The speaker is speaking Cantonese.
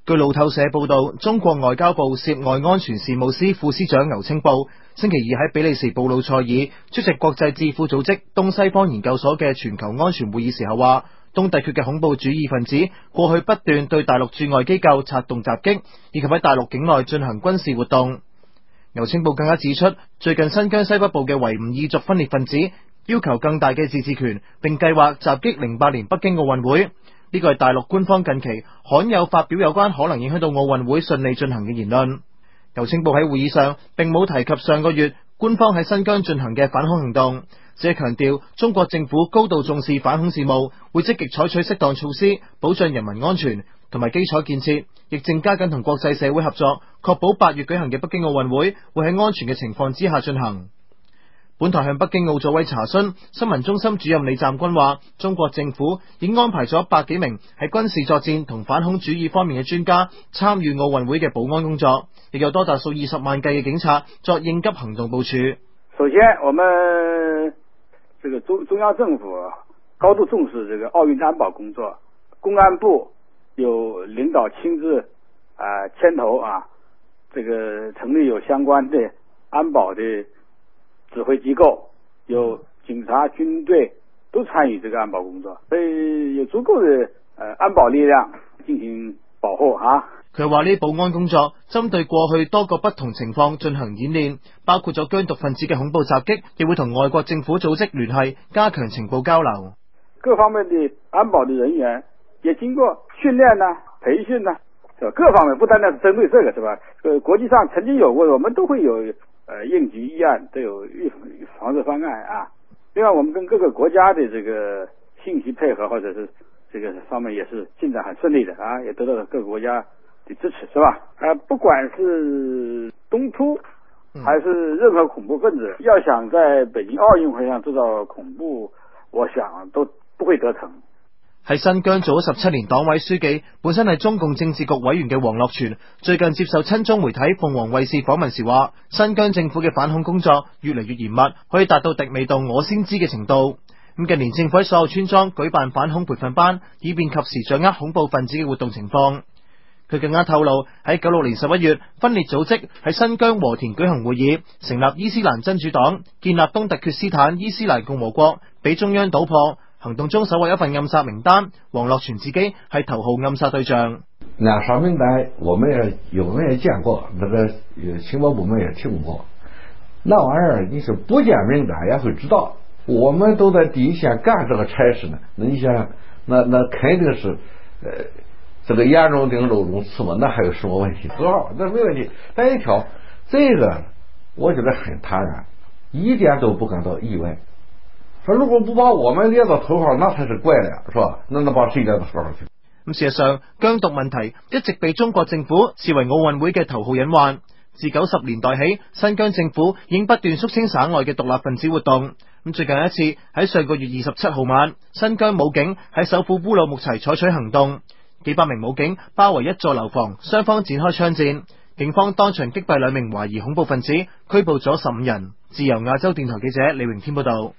據路透社報道，中國外交部涉外安全事務司副司長牛青布星期二喺比利時布魯塞爾出席國際智庫組織東西方研究所嘅全球安全會議時候話，東突厥嘅恐怖主義分子過去不斷對大陸駐外機構策動襲擊，以及喺大陸境內進行軍事活動。牛青布更加指出，最近新疆西北部嘅維吾爾族分裂分子要求更大嘅自治權，並計劃襲擊08年北京奧運會。呢個係大陸官方近期罕有發表有關可能影響到奧運會順利進行嘅言論。牛青布喺會議上並冇提及上個月官方喺新疆進行嘅反恐行動，只係強調中國政府高度重視反恐事務，會積極採取適當措施保障人民安全同埋基礎建設，亦正加緊同國際社會合作，確保8月舉行嘅北京奧運會會喺安全嘅情況之下進行。本台向北京奧組委查詢，新聞中心主任李湛君話，中國政府已安排咗100幾名喺軍事作戰同反恐主義方面嘅專家參與奧運會嘅保安工作，亦有多達數20萬計嘅警察作應急行動部署。 首先，我們這個中央政府高度重視這個奧運安保工作，公安部有領導親自牽頭這個成立有相關的安保的指揮機構，有警察、軍隊都參與這個安保工作，所以有足夠的安保力量進行保護。 佢話呢保安工作針對過去多個不同情況進行演練，包括咗疆獨分子嘅恐怖襲擊，亦會同外國政府組織聯繫，加強情報交流。 各方面的安保的人員也經過訓練培訓是吧？各方面不單單是針對這個是吧？國際上曾經有過，我們都會有應急預案，都有預防治方案另外，我們跟各個國家的這個信息配合，或者是這個方面也是進展很順利的也得到了各個國家的支持，是吧？不管是東突還是任何恐怖分子，要想在北京奧運會上製造恐怖，我想都不會得逞。 喺新疆做咗17年黨委書記，本身係中共政治局委員嘅王樂全，最近接受親中媒體鳳凰衛視訪問時話，新疆政府嘅反恐工作越嚟越嚴密，可以達到敵未到我先知嘅程度。近年政府喺所有村莊舉辦反恐培訓班，以便及時掌握恐怖分子嘅活動情況。佢更加透露，喺96年11月，分裂組織喺新疆和田舉行會議，成立伊斯蘭真主黨，建立東突厥斯坦伊斯蘭共和國，被中央搗破。行動中搜獲一份暗殺名單，王樂全自己係頭號暗殺對象。 暗殺名單我們也有人也見過，那個情報部門也聽過。那玩意兒你是不見名單也會知道，我們都在第一線幹這個差事呢。那你想，那肯定是這個眼中釘肉中刺嘛，那還有什麼問題？多少那沒問題。但一條這個我覺得很坦然，一點都不感到意外。說如果不把我們列到頭號，那才是怪的呀，是吧？那把誰列到頭號去？ 事實上，疆獨問題一直被中國政府視為奧運會嘅頭號隱患。自90年代起，新疆政府已經不斷肅清省外嘅獨立分子活動。最近一次喺上個月27號晚，新疆武警喺首府烏魯木齊採取行動，幾百名武警包圍一座樓房，雙方展開槍戰。警方當場擊斃2名懷疑恐怖分子，拘捕咗15人。自由亞洲電台記者李榮天報道。